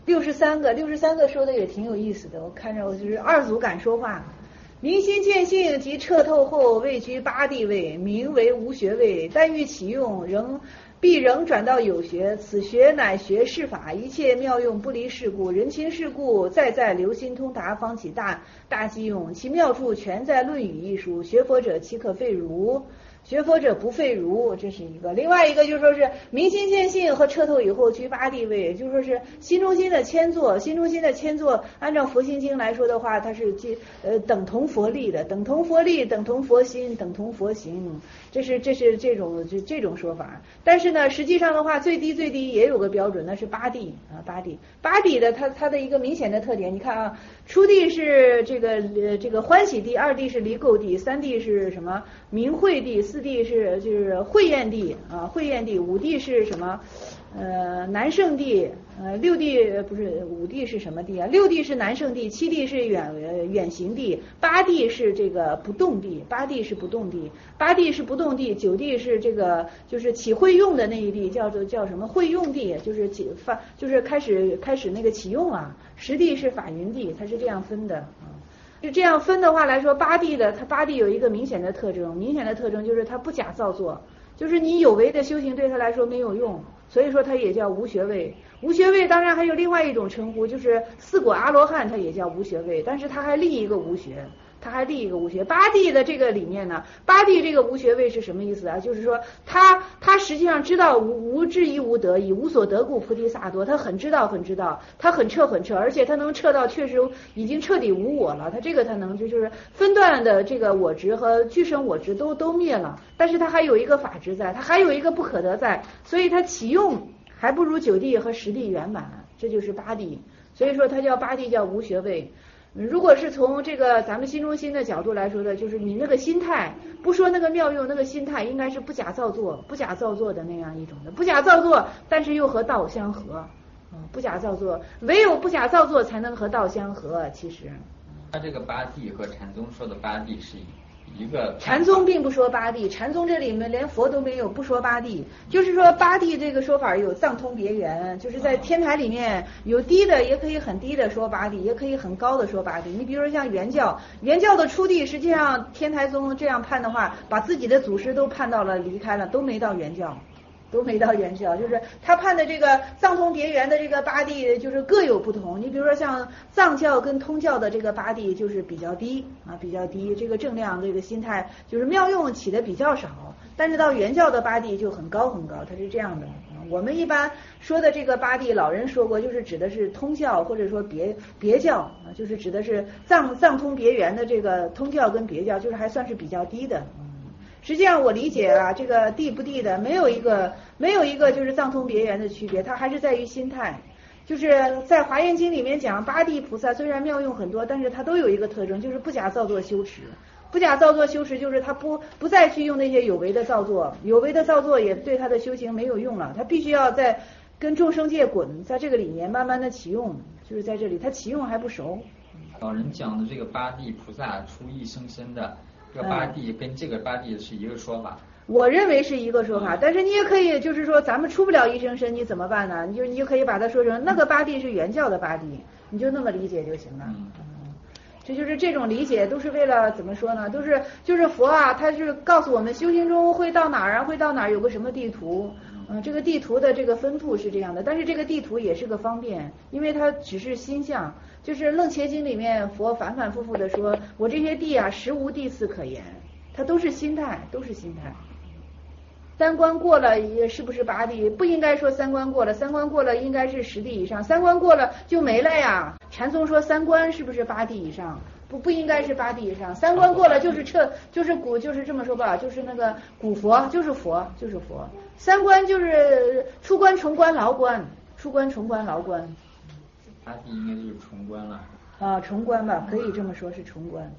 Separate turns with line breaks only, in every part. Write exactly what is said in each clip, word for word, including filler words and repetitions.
六十三个，六十三个说的也挺有意思的。我看着我就是二祖敢说话。明心见性及彻透后，位居八地位，名为无学位。但欲启用，仍必仍转到有学。此学乃学世法，一切妙用不离世故。人情世故，再在留心通达，方起大大机用。其妙处全在《论语》一书。学佛者岂可废儒？学佛者不废儒，这是一个。另外一个就说是明心见性和彻透以后居八地位，就说是心中心的谦坐，心中心的谦坐，按照佛心经来说的话，它是呃等同佛力的，等同佛力，等同佛心，等同佛行，这是这是这种这这种说法。但是呢，实际上的话，最低最低也有个标准，那是八地啊，八地八地的它它的一个明显的特点，你看啊，初地是这个呃这个欢喜地，二地是离垢地，三地是什么明慧地，四地是就是慧焰地啊，慧焰地，五地是什么？呃，南圣地，呃，六地不是五地是什么地啊？六地是南圣地，七地是远呃远行地，八地是这个不动地，八地是不动地，八地是不动地，九地是这个就是起会用的那一地，叫做叫什么会用地，就是起发就是开始开始那个启用啊。十地是法云地，它是这样分的啊。就这样分的话来说，八地的它八地有一个明显的特征，明显的特征就是它不假造作，就是你有为的修行对它来说没有用，所以说它也叫无学位。无学位当然还有另外一种称呼，就是四果阿罗汉，它也叫无学位，但是它还立一个无学。他还立一个无学。八地的这个里面呢，八地这个无学位是什么意思啊？就是说他他实际上知道无无知亦无得，以无所得故菩提萨埵，他很知道很知道，他很彻很彻，而且他能彻到确实已经彻底无我了，他这个他能就就是分段的这个我执和俱生我执都都灭了，但是他还有一个法执在，他还有一个不可得在，所以他启用还不如九地和十地圆满，这就是八地，所以说他叫八地叫无学位。如果是从这个咱们心中心的角度来说的，就是你那个心态，不说那个妙用，那个心态应该是不假造作，不假造作的那样一种的，不假造作，但是又和道相合，嗯，不假造作，唯有不假造作才能和道相合。其实，
他这个八地和禅宗说的八地是一个，
禅宗并不说八地，禅宗这里面连佛都没有，不说八地，就是说八地这个说法有藏通别圆，就是在天台里面有低的，也可以很低的说八地，也可以很高的说八地。你比如说像原教，原教的初地，实际上天台宗这样判的话，把自己的祖师都判到了离开了，都没到原教。都没到原教，就是他判的这个藏通别圆的这个八地，就是各有不同。你比如说像藏教跟通教的这个八地，就是比较低啊，比较低，这个正量这个心态就是妙用起的比较少。但是到原教的八地就很高很高，它是这样的。我们一般说的这个八地，老人说过，就是指的是通教或者说别别教啊，就是指的是藏藏通别圆的这个通教跟别教，就是还算是比较低的。实际上我理解啊，这个地不地的没有一个没有一个就是藏通别圆的区别，它还是在于心态。就是在华严经里面讲八地菩萨虽然妙用很多，但是它都有一个特征，就是不假造作修持。不假造作修持就是他不不再去用那些有为的造作，有为的造作也对他的修行没有用了，他必须要在跟众生界滚，在这个里面慢慢的启用，就是在这里他启用还不熟。
老人讲的这个八地菩萨出一生身的这个八地跟这个八地是一个说法，
我认为是一个说法，但是你也可以就是说咱们出不了一生身你怎么办呢？你就你就可以把它说成那个八地是原教的八地，你就那么理解就行了。嗯，这就是这种理解都是为了怎么说呢？都是就是佛啊，他是告诉我们修行中会到哪儿啊，会到哪儿有个什么地图。嗯，这个地图的这个分布是这样的，但是这个地图也是个方便，因为它只是心相。就是楞伽经里面佛反反复复的说，我这些地啊，实无地次可言，它都是心态，都是心态。三关过了也是不是八地？不应该说三关过了，三关过了应该是十地以上，三关过了就没了呀。禅宗说三关是不是八地以上？不不应该是八地以上，三关过了就是彻，就是古，就是这么说吧，就是那个古佛，就是佛，就是佛。三关就是出关、重关、牢关，出关、重关、牢关。
八地应该就是重关了。
啊，重关吧，可以这么说是重关。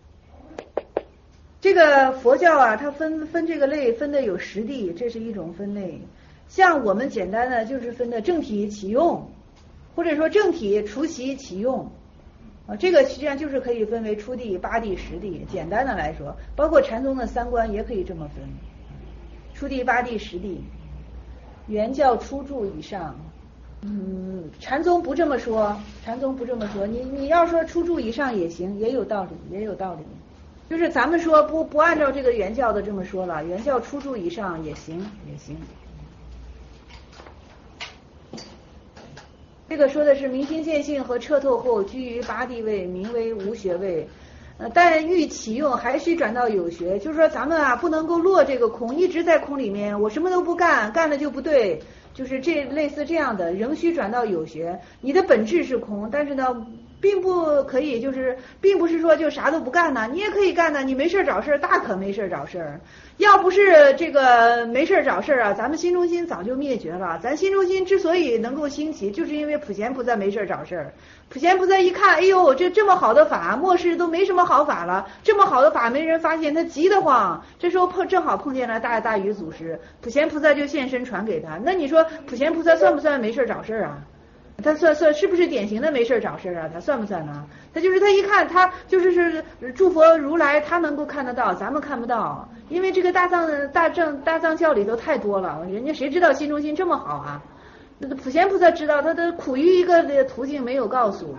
这个佛教啊，它分分这个类分的有十地，这是一种分类。像我们简单的就是分的正体启用，或者说正体除习启用。啊，这个实际上就是可以分为初地、八地、十地。简单的来说，包括禅宗的三观也可以这么分：初地、八地、十地。原教初住以上， 嗯，禅宗不这么说，禅宗不这么说。你你要说初住以上也行，也有道理，也有道理。就是咱们说不不按照这个原教的这么说了，原教初住以上也行，也行。这个说的是明心见性和彻透后居于八地位，名为无学位。呃，但欲启用还需转到有学，就是说咱们啊不能够落这个空，一直在空里面，我什么都不干，干了就不对，就是这类似这样的，仍需转到有学。你的本质是空，但是呢，并不可以，就是并不是说就啥都不干呢，你也可以干呢，你没事找事，大可没事找事。要不是这个没事找事啊，咱们心中心早就灭绝了。咱心中心之所以能够兴起，就是因为普贤菩萨没事找事。普贤菩萨一看，哎呦，这这么好的法，末世都没什么好法了，这么好的法没人发现，他急得慌。这时候碰正好碰见了大大禹祖师，普贤菩萨就现身传给他。那你说普贤菩萨算不算没事找事啊？他算算是不是典型的没事找事啊？他算不算呢？他就是他一看，他就是是诸佛如来，他能够看得到，咱们看不到，因为这个大藏大正大藏教里头太多了，人家谁知道心中心这么好啊？普贤菩萨知道，他的苦于一个的途径没有告诉。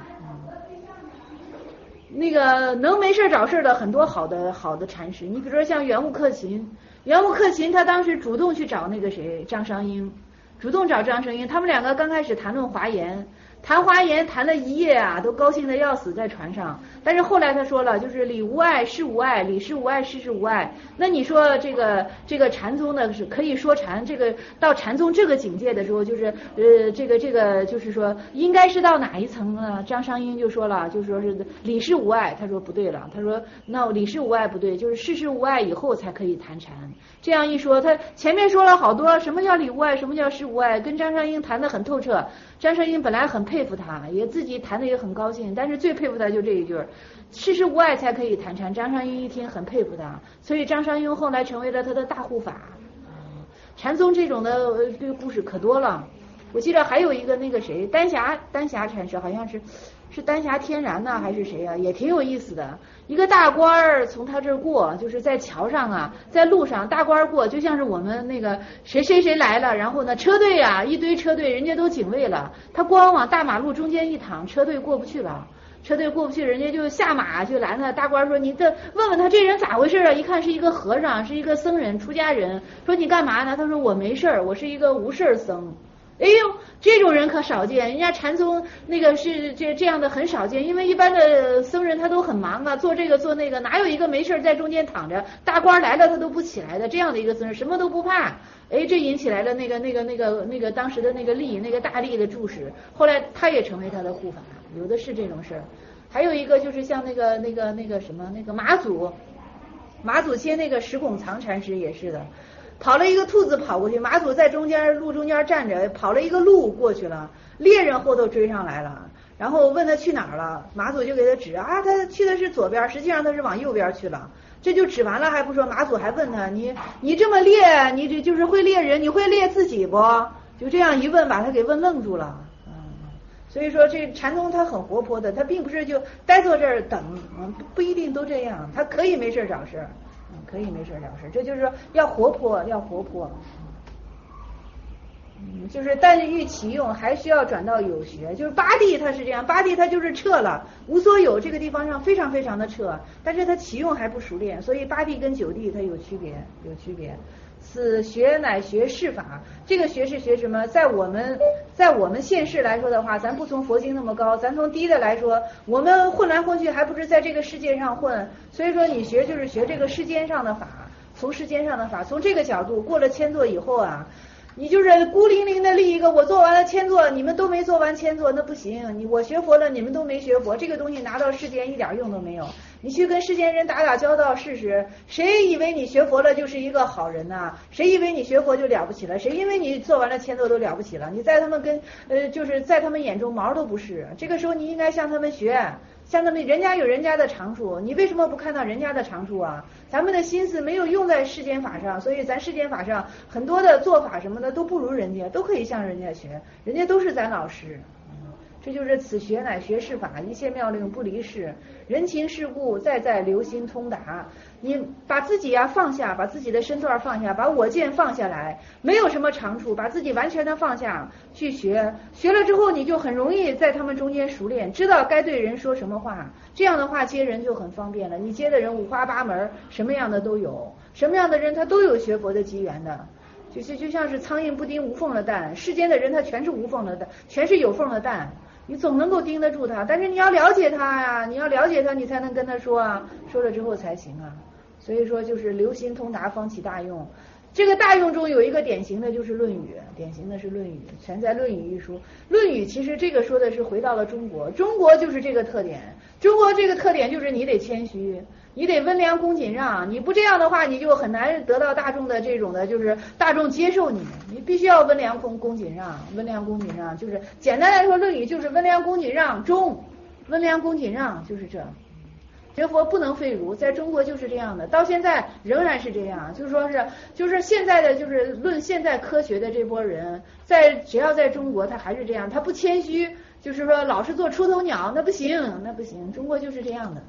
那个能没事找事的很多好的好的禅师，你比如说像圆悟克勤，圆悟克勤他当时主动去找那个谁张商英。主动找张生英，他们两个刚开始谈论华严，谈华严谈了一夜啊，都高兴得要死在船上。但是后来他说了，就是理无碍，事无碍，理事无碍，事事无碍。那你说这个这个禅宗呢，是可以说禅，这个到禅宗这个境界的时候，就是呃这个这个就是说应该是到哪一层呢？张商英就说了，就说是理事无碍，他说不对了，他说那理事无碍不对，就是事事无碍以后才可以谈禅。这样一说，他前面说了好多什么叫理无碍，什么叫事无碍，跟张商英谈得很透彻。张商英本来很佩服他，也自己谈得也很高兴，但是最佩服他就这一句，事事无碍才可以谈禅。张商英一听很佩服他，所以张商英后来成为了他的大护法。禅宗这种的这个故事可多了。我记得还有一个那个谁丹霞丹霞禅师，好像是是丹霞天然呢还是谁啊，也挺有意思的。一个大官儿从他这儿过，就是在桥上啊，在路上大官儿过，就像是我们那个谁谁谁来了，然后呢车队啊一堆车队，人家都警卫了，他光往大马路中间一躺，车队过不去了。车队过不去，人家就下马就拦他。大官说：“你这问问他这人咋回事啊？”一看是一个和尚，是一个僧人，出家人。说你干嘛呢？他说我没事儿，我是一个无事僧。哎呦，这种人可少见，人家禅宗那个是这这样的很少见，因为一般的僧人他都很忙啊，做这个做那个，哪有一个没事在中间躺着，大官来了他都不起来的，这样的一个僧人什么都不怕。哎，这引起来了那个那个那个那个当时的那个力，那个大力的注视，后来他也成为他的护法，有的是这种事儿。还有一个就是像那个那个那个什么那个马祖，马祖接那个石拱藏禅师也是的。跑了一个兔子跑过去，马祖在中间路中间站着，跑了一个鹿过去了，猎人后头追上来了，然后问他去哪儿了，马祖就给他指啊，他去的是左边，实际上他是往右边去了，这就指完了还不说，马祖还问他，你你这么猎，你这就是会猎人，你会猎自己不？就这样一问，把他给问愣住了。嗯，所以说这禅宗他很活泼的，他并不是就待坐这儿等，嗯，不一定都这样，他可以没事找事。可以没事了事，这就是说要活泼，要活泼。嗯，就是但是欲启用还需要转到有学，就是八地它是这样，八地它就是撤了，无所有这个地方上非常非常的撤，但是它启用还不熟练，所以八地跟九地它有区别，有区别。此学乃学世法，这个学是学什么？在我们在我们现世来说的话，咱不从佛经那么高，咱从低的来说，我们混来混去还不是在这个世界上混，所以说你学就是学这个世间上的法，从世间上的法，从这个角度过了千座以后啊，你就是孤零零的立一个，我做完了千座，你们都没做完千座，那不行，你我学佛了，你们都没学佛，这个东西拿到世间一点用都没有。你去跟世间人打打交道试试，谁以为你学佛了就是一个好人呐、啊？谁以为你学佛就了不起了？谁因为你做完了千座都了不起了？你在他们跟呃，就是在他们眼中毛都不是。这个时候你应该向他们学，向他们，人家有人家的长处，你为什么不看到人家的长处啊？咱们的心思没有用在世间法上，所以咱世间法上很多的做法什么的都不如人家，都可以向人家学，人家都是咱老师。 这就是此学乃学是法，一切妙令不离事，人情世故在在留心通达。你把自己呀、啊、放下，把自己的身段放下，把我见放下来，没有什么长处，把自己完全的放下去学，学了之后你就很容易在他们中间熟练，知道该对人说什么话，这样的话接人就很方便了。你接的人五花八门，什么样的都有，什么样的人他都有学佛的机缘的。就是就像是苍蝇不叮无缝的蛋，世间的人他全是无缝的蛋，全是有缝的蛋，你总能够盯得住他，但是你要了解他呀，你要了解他，你才能跟他说啊，说了之后才行啊。所以说就是留心通达，方起大用。这个大用中有一个典型的就是《论语》，典型的是《论语》，全在《论语》一书。《论语》其实这个说的是回到了中国，中国就是这个特点，中国这个特点就是你得谦虚。你得温良恭谨让，你不这样的话，你就很难得到大众的这种的，就是大众接受你。你必须要温良恭恭谨让，温良恭谨让，就是简单来说，《论语》就是温良恭谨让忠，温良恭谨让就是这。学佛不能废儒，在中国就是这样的，到现在仍然是这样。就是说是，就是现在的就是论现在科学的这波人，在只要在中国，他还是这样，他不谦虚，就是说老是做出头鸟，那不行，那不行，中国就是这样的。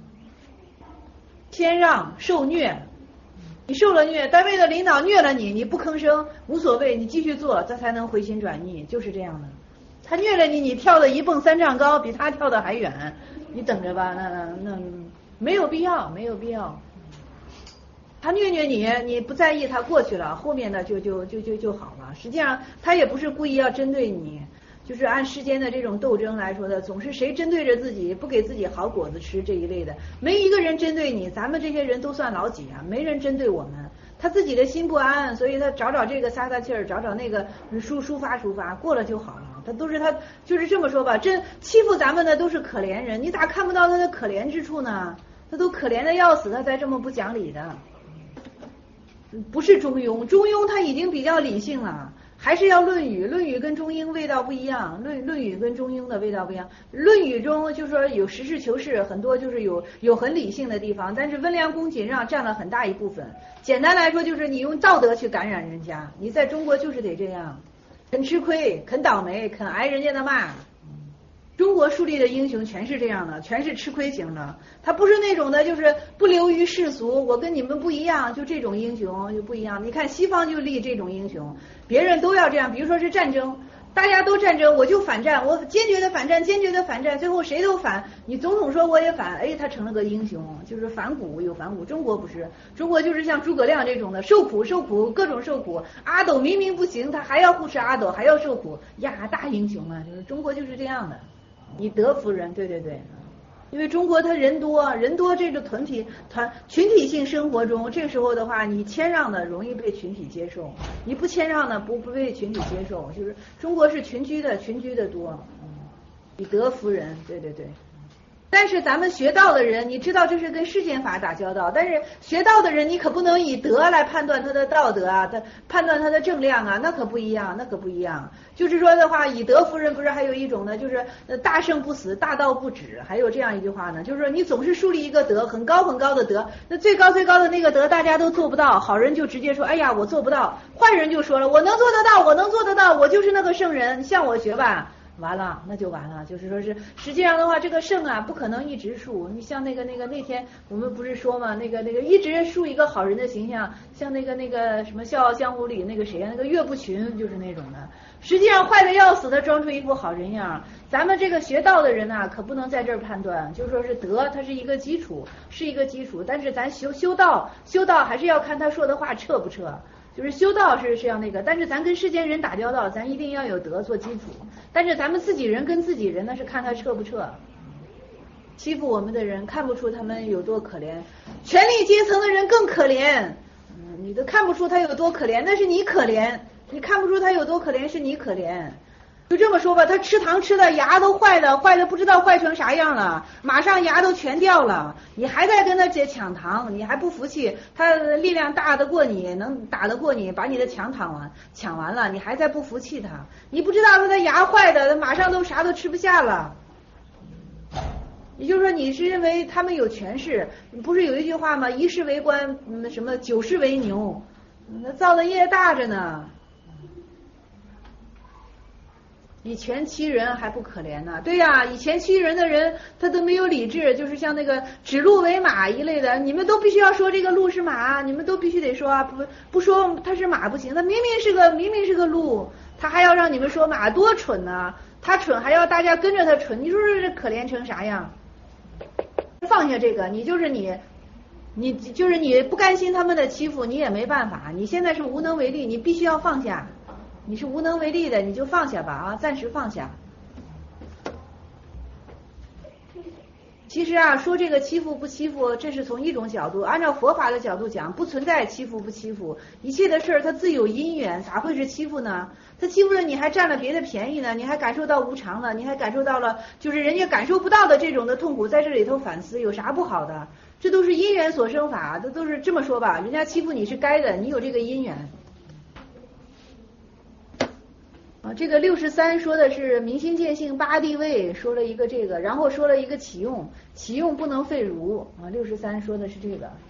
谦让受虐，你受了虐，单位的领导虐了你，你不吭声无所谓，你继续做，这才能回心转意，就是这样的。他虐了你，你跳的一蹦三丈高，比他跳的还远，你等着吧，那那没有必要，没有必要。他虐虐你，你不在意，他过去了，后面的就就就就就好了。实际上他也不是故意要针对你。就是按世间的这种斗争来说的，总是谁针对着自己，不给自己好果子吃这一类的，没一个人针对你，咱们这些人都算老几啊？没人针对我们，他自己的心不安，所以他找找这个撒撒气儿，找找那个抒抒发抒发，过了就好了。他都是他就是这么说吧，真欺负咱们的都是可怜人，你咋看不到他的可怜之处呢？他都可怜的要死，他才这么不讲理的。不是中庸，中庸他已经比较理性了。还是要论语，论语跟中英味道不一样，论论语跟中英的味道不一样。论语中就说有实事求是，很多就是有有很理性的地方，但是温良恭谨让占了很大一部分。简单来说就是你用道德去感染人家，你在中国就是得这样，肯吃亏，肯倒霉，肯挨人家的骂。中国树立的英雄全是这样的，全是吃亏型的，他不是那种的就是不流于世俗，我跟你们不一样，就这种英雄就不一样。你看西方就立这种英雄，别人都要这样，比如说是战争，大家都战争，我就反战，我坚决的反战，坚决的反战，最后谁都反，你总统说我也反，哎，他成了个英雄，就是反骨有反骨。中国不是，中国就是像诸葛亮这种的，受苦受苦，各种受苦。阿斗明明不行，他还要护持阿斗，还要受苦呀，大英雄啊，就是中国就是这样的。以德服人，对对对，因为中国他人多，人多这个团体团群体性生活中，这个时候的话，你谦让的容易被群体接受，你不谦让的不不被群体接受，就是中国是群居的，群居的多，以德服人，对对对。但是咱们学道的人，你知道这是跟世间法打交道，但是学道的人你可不能以德来判断他的道德啊，他判断他的正量啊，那可不一样，那可不一样。就是说的话，以德服人，不是还有一种呢，就是大圣不死，大道不止，还有这样一句话呢，就是说你总是树立一个德，很高很高的德，那最高最高的那个德大家都做不到，好人就直接说，哎呀我做不到，坏人就说了，我能做得到，我能做得到，我就是那个圣人，向我学吧。完了，那就完了。就是说是，实际上的话，这个圣啊，不可能一直树。你像那个那个那天我们不是说嘛，那个那个一直树一个好人的形象，像那个那个什么《笑傲江湖》里那个谁啊，那个岳不群就是那种的。实际上坏的要死的，装出一副好人样。咱们这个学道的人呐、啊，可不能在这儿判断，就说是德，它是一个基础，是一个基础。但是咱修修道，修道还是要看他说的话彻不彻。就是修道是这样那个，但是咱跟世间人打交道，咱一定要有德做基础。但是咱们自己人跟自己人那是看他彻不彻。欺负我们的人看不出他们有多可怜，权力阶层的人更可怜。嗯，你都看不出他有多可怜，那是你可怜。你看不出他有多可怜，是你可怜。就这么说吧，他吃糖吃的牙都坏的，坏的不知道坏成啥样了，马上牙都全掉了，你还在跟他姐抢糖，你还不服气，他力量大得过你，能打得过你，把你的抢抢完抢完了，你还在不服气他，你不知道他的牙坏的，他马上都啥都吃不下了。也就是说，你是认为他们有权势，不是有一句话吗？一世为官，嗯，什么九世为牛，那造的业大着呢。 以权欺人还不可怜呢？对呀、啊，以权欺人的人他都没有理智，就是像那个指鹿为马一类的，你们都必须要说这个鹿是马，你们都必须得说啊，不不说它是马不行，它明明是个明明是个鹿，他还要让你们说马，多蠢呢！他蠢还要大家跟着他蠢，你说这可怜成啥样？放下这个，你就是你。你就是你不甘心他们的欺负，你也没办法。你现在是无能为力，你必须要放下。你是无能为力的，你就放下吧啊，暂时放下。其实啊，说这个欺负不欺负，这是从一种角度，按照佛法的角度讲，不存在欺负不欺负，一切的事儿它自有因缘，咋会是欺负呢？他欺负了你还占了别的便宜呢，你还感受到无常了，你还感受到了就是人家感受不到的这种的痛苦，在这里头反思有啥不好的？这都是因缘所生法，这都是这么说吧，人家欺负你是该的，你有这个因缘。啊，这个六十三说的是明心见性八地位，说了一个这个，然后说了一个启用，启用不能废如啊，六十三说的是这个。